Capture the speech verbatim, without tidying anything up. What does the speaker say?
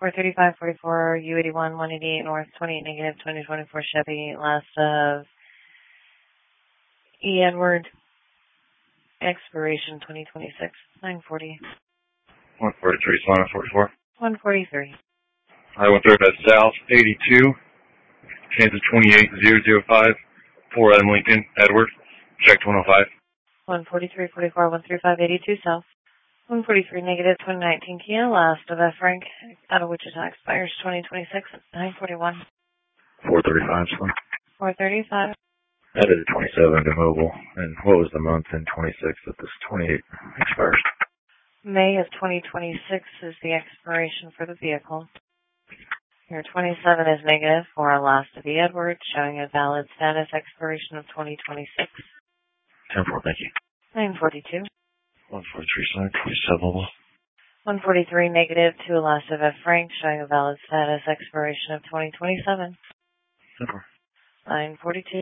four thirty-five forty-four, U eighty-one, one eighty-eight North, twenty-eight negative, twenty twenty-four Chevy, last of E. Edward, expiration twenty twenty-six, nine forty. one forty-three, Solana forty-four. one forty-three. I went through that South eighty-two, Kansas twenty-eight zero zero five, four Adam Lincoln, Edward, checked one oh five. one forty-three forty-four, one thirty-five eighty-two South. one forty-three negative, twenty nineteen Kia, last of F. Frank, out of Wichita, expires twenty twenty-six, nine forty-one. four thirty-five, Solana. four thirty-five. That is a twenty-seven to mobile. And what was the month in twenty-six that this twenty-eight expires? May of twenty twenty-six is the expiration for the vehicle. Your twenty-seven is negative for a last of the Edward, showing a valid status expiration of twenty twenty-six. ten four, thank you. nine forty-two. one forty-three, Solana, twenty-seven mobile. one forty-three negative to a last of F. Frank, showing a valid status expiration of twenty twenty-seven. ten four. nine forty-two.